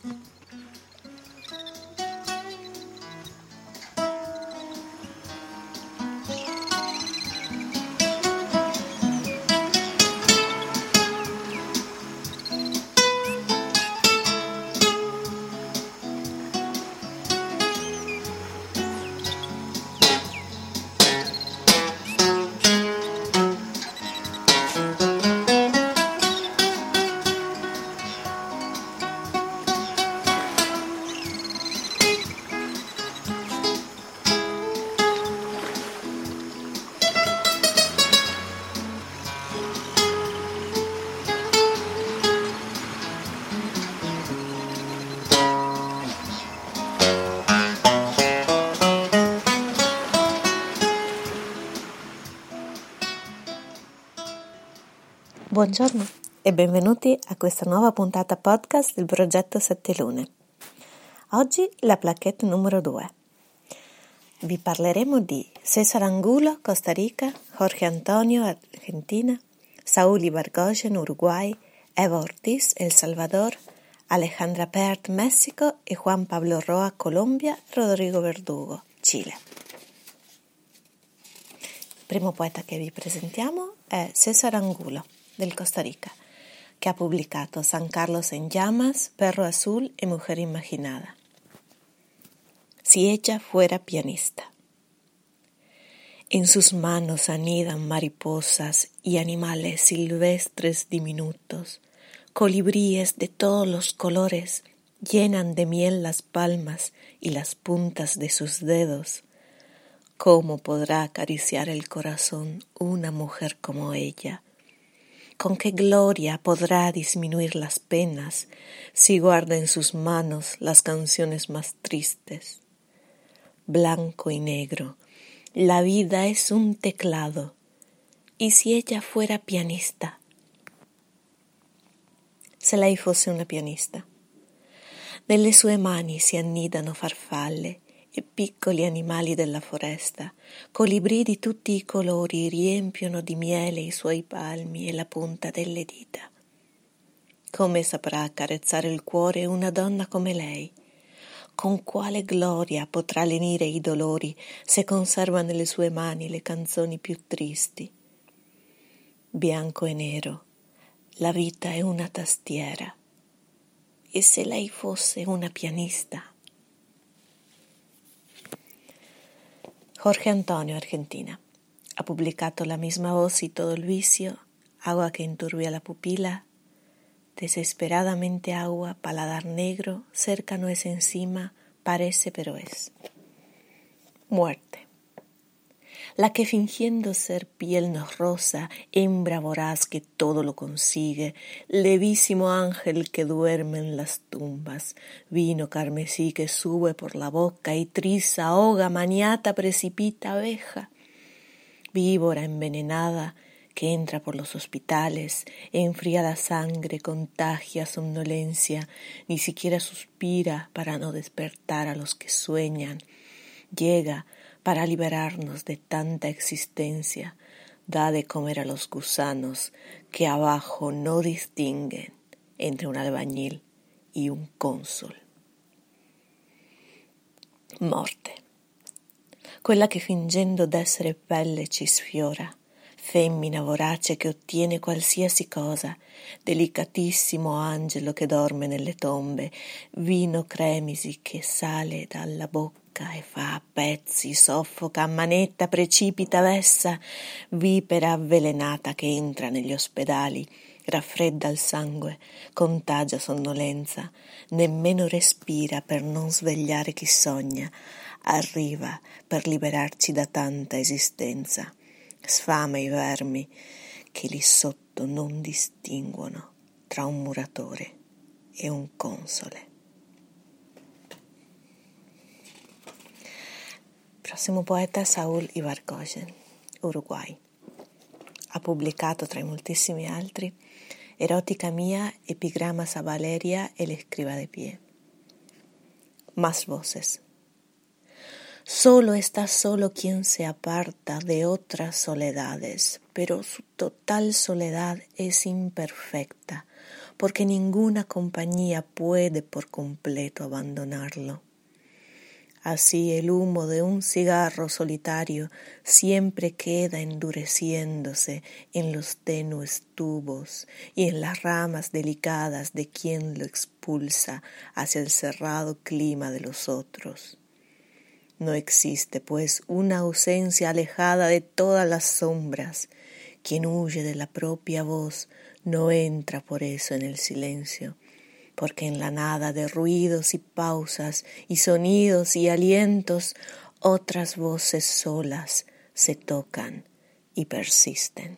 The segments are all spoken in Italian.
Buongiorno e benvenuti a questa nuova puntata podcast del progetto 7 Lune. Oggi la plaquette numero 2. Vi parleremo di César Angulo, Costa Rica, Jorge Antonio, Argentina, Saúl Ibargüen, Uruguay, Eva Ortiz, El Salvador, Alejandra Peart, Messico e Juan Pablo Roa, Colombia, Rodrigo Verdugo, Cile. Il primo poeta che vi presentiamo è César Angulo, del Costa Rica, que ha publicado San Carlos en llamas, Perro azul y Mujer imaginada. Si ella fuera pianista. En sus manos anidan mariposas y animales silvestres diminutos, colibríes de todos los colores llenan de miel las palmas y las puntas de sus dedos. ¿Cómo podrá acariciar el corazón una mujer como ella? ¿Con qué gloria podrá disminuir las penas si guarda en sus manos las canciones más tristes? Blanco y negro, la vida es un teclado, ¿y si ella fuera pianista? Se lei fosse una pianista. Nelle sue mani si annidano farfalle e piccoli animali della foresta, colibrì di tutti i colori riempiono di miele i suoi palmi e la punta delle dita. Come saprà accarezzare il cuore una donna come lei? Con quale gloria potrà lenire i dolori se conserva nelle sue mani le canzoni più tristi? Bianco e nero, la vita è una tastiera. E se lei fosse una pianista? Jorge Antonio, Argentina. Ha publicado La misma voz y todo el vicio, Agua que enturbia la pupila, Desesperadamente agua, paladar negro, cerca no es encima, parece pero es. Muerte. La que fingiendo ser piel nos rosa, hembra voraz que todo lo consigue, levísimo ángel que duerme en las tumbas, vino carmesí que sube por la boca y triza, ahoga, maniata, precipita, abeja, víbora envenenada que entra por los hospitales, enfría la sangre, contagia somnolencia, ni siquiera suspira para no despertar a los que sueñan, llega para liberarnos de tanta existencia, da de comer a los gusanos que abajo no distinguen entre un albañil y un cónsul. Morte. Quella che fingendo d'essere pelle ci sfiora, femmina vorace che ottiene qualsiasi cosa, delicatissimo angelo che dorme nelle tombe, vino cremisi che sale dalla bocca e fa a pezzi, soffoca, ammanetta, precipita, vessa, vipera avvelenata che entra negli ospedali, raffredda il sangue, contagia sonnolenza, nemmeno respira per non svegliare chi sogna, arriva per liberarci da tanta esistenza, sfama i vermi che lì sotto non distinguono tra un muratore e un console. Prossimo poeta Saúl Ibargüen, Uruguay. Ha pubblicato tra i moltissimi altri Erótica mía, Epigramas a Valeria e Le escriba de pie. Más voces. Solo está solo quien se aparta de otras soledades, pero su total soledad es imperfecta, porque ninguna compañía puede por completo abandonarlo. Así el humo de un cigarro solitario siempre queda endureciéndose en los tenues tubos y en las ramas delicadas de quien lo expulsa hacia el cerrado clima de los otros. No existe, pues, una ausencia alejada de todas las sombras. Quien huye de la propia voz no entra por eso en el silencio, porque en la nada de ruidos y pausas y sonidos y alientos otras voces solas se tocan y persisten.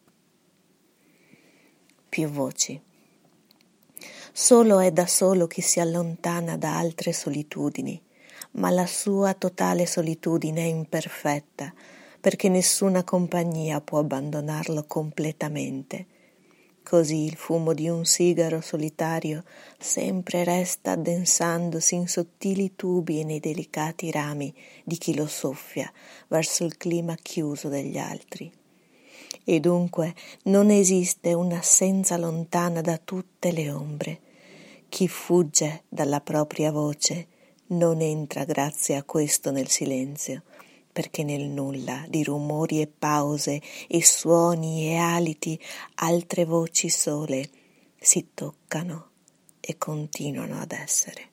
Più voci. Solo è da solo che si allontana da altre solitudini, ma la sua totale solitudine è imperfetta, perché nessuna compagnia può abbandonarlo completamente. Così il fumo di un sigaro solitario sempre resta addensandosi in sottili tubi e nei delicati rami di chi lo soffia verso il clima chiuso degli altri. E dunque non esiste un'assenza lontana da tutte le ombre. Chi fugge dalla propria voce non entra grazie a questo nel silenzio, perché nel nulla di rumori e pause e suoni e aliti altre voci sole si toccano e continuano ad essere.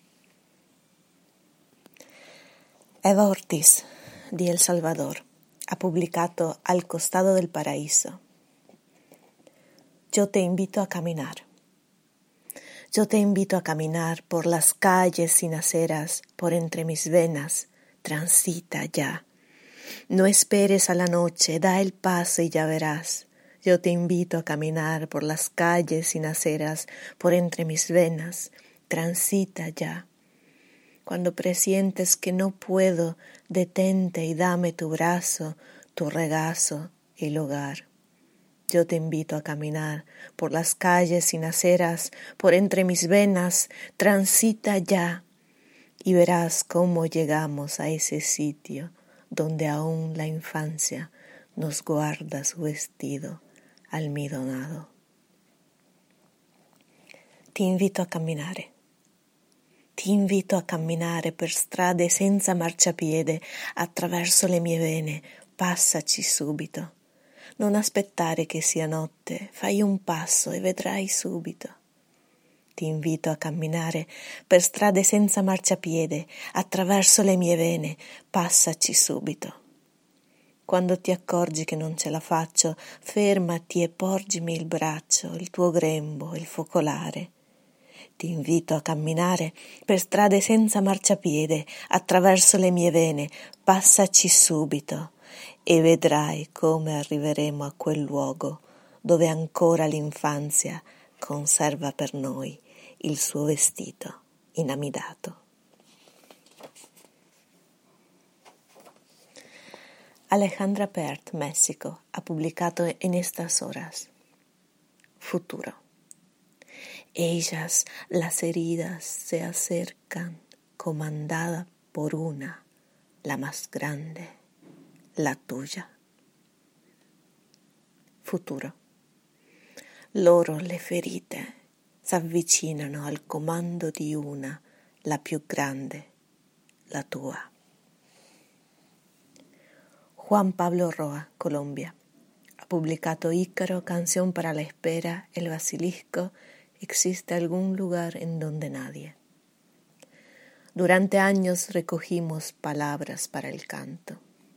Eva Ortiz, di El Salvador, ha publicato Al costado del paraíso. Yo te invito a caminar. Yo te invito a caminar por las calles sin aceras, por entre mis venas. Transita ya. No esperes a la noche, da el paso y ya verás. Yo te invito a caminar por las calles sin aceras, por entre mis venas. Transita ya. Cuando presientes que no puedo, detente y dame tu brazo, tu regazo y el hogar. Yo te invito a caminar por las calles sin aceras, por entre mis venas. Transita ya. Y verás cómo llegamos a ese sitio donde aún la infancia nos guarda su vestido almidonado. Ti invito a camminare. Ti invito a camminare per strade senza marciapiede attraverso le mie vene. Passaci subito. Non aspettare che sia notte, fai un passo e vedrai subito. Ti invito a camminare per strade senza marciapiede, attraverso le mie vene, passaci subito. Quando ti accorgi che non ce la faccio, fermati e porgimi il braccio, il tuo grembo, il focolare. Ti invito a camminare per strade senza marciapiede, attraverso le mie vene, passaci subito e vedrai come arriveremo a quel luogo dove ancora l'infanzia conserva per noi il suo vestito inamidato. Alejandra Pert, México, ha publicado en estas horas. Futuro. Ellas, las heridas, se acercan, comandada por una, la más grande, la tuya. Futuro. Loro, le ferite, s'avvicinano al comando di una, la più grande, la tua. Juan Pablo Roa, Colombia, ha publicado Ícaro, Canción para la Espera, El Basilisco, Existe algún lugar en donde nadie. Durante años recogimos palabras para el canto.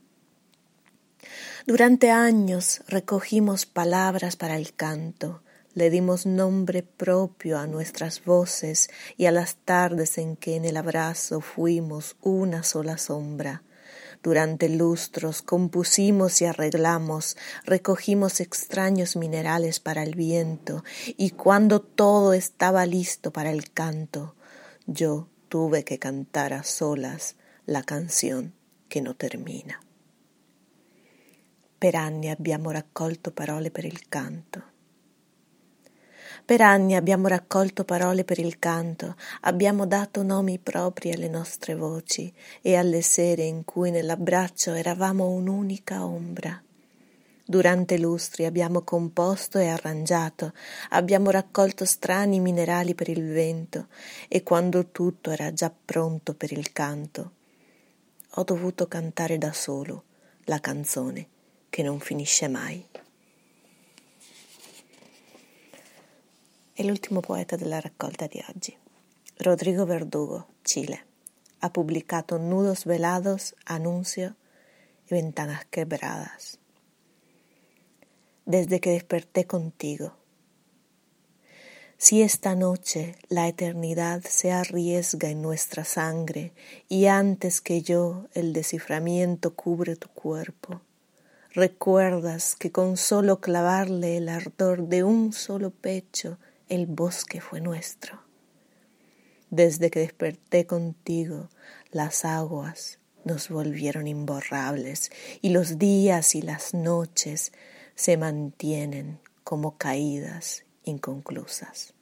Durante años recogimos palabras para el canto, le dimos nombre propio a nuestras voces y a las tardes en que en el abrazo fuimos una sola sombra. Durante lustros compusimos y arreglamos, recogimos extraños minerales para el viento, y cuando todo estaba listo para el canto, yo tuve que cantar a solas la canción che non termina. Per anni abbiamo raccolto parole per il canto. Per anni abbiamo raccolto parole per il canto, abbiamo dato nomi propri alle nostre voci e alle sere in cui nell'abbraccio eravamo un'unica ombra. Durante lustri abbiamo composto e arrangiato, abbiamo raccolto strani minerali per il vento e quando tutto era già pronto per il canto, ho dovuto cantare da solo la canzone che non finisce mai. È l'ultimo poeta della raccolta di oggi. Rodrigo Verdugo, Cile. Ha pubblicato Nudos Velados, Anuncio y Ventanas Quebradas. Desde que desperté contigo. Si esta noche la eternidad se arriesga en nuestra sangre y antes que yo el desciframiento cubre tu cuerpo, recuerdas que con solo clavarle el ardor de un solo pecho el bosque fue nuestro. Desde que desperté contigo, las aguas nos volvieron imborrables y los días y las noches se mantienen como caídas inconclusas.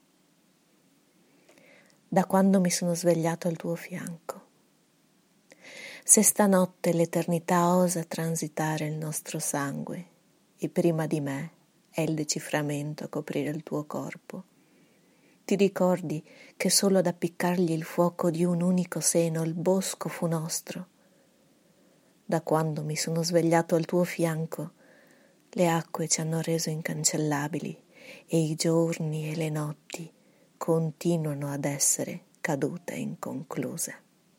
Da quando mi sono svegliato al tuo fianco. Se stanotte l'eternità osa transitare il nostro sangue e prima di me è il deciframento a coprire il tuo corpo, ti ricordi che solo ad appiccargli il fuoco di un unico seno il bosco fu nostro? Da quando mi sono svegliato al tuo fianco, le acque ci hanno reso incancellabili e i giorni e le notti continuano ad essere cadute inconcluse.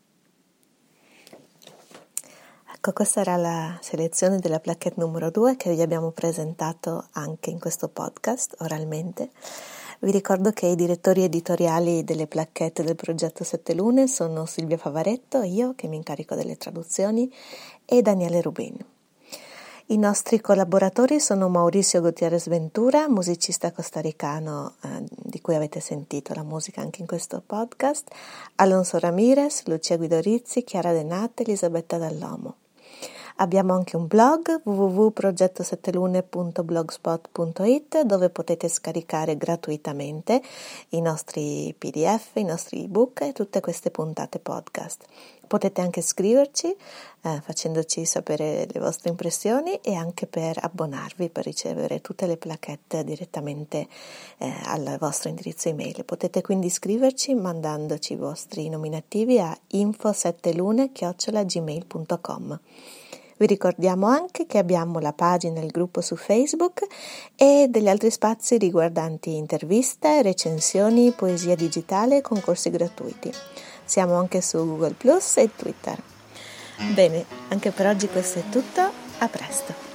Ecco, questa era la selezione della plaquette numero 2 che vi abbiamo presentato anche in questo podcast oralmente. Vi ricordo che i direttori editoriali delle plaquette del progetto Sette Lune sono Silvia Favaretto, io che mi incarico delle traduzioni, e Daniele Rubin. I nostri collaboratori sono Mauricio Gutierrez Ventura, musicista costaricano di cui avete sentito la musica anche in questo podcast, Alonso Ramirez, Lucia Guidorizzi, Chiara Denate, Elisabetta Dall'Omo. Abbiamo anche un blog www.progettosettelune.blogspot.it dove potete scaricare gratuitamente i nostri PDF, i nostri ebook e tutte queste puntate podcast. Potete anche scriverci facendoci sapere le vostre impressioni e anche per abbonarvi per ricevere tutte le plaquette direttamente al vostro indirizzo email. Potete quindi scriverci mandandoci i vostri nominativi a info7lune@gmail.com. Vi ricordiamo anche che abbiamo la pagina e il gruppo su Facebook e degli altri spazi riguardanti interviste, recensioni, poesia digitale e concorsi gratuiti. Siamo anche su Google Plus e Twitter. Bene, anche per oggi questo è tutto, a presto!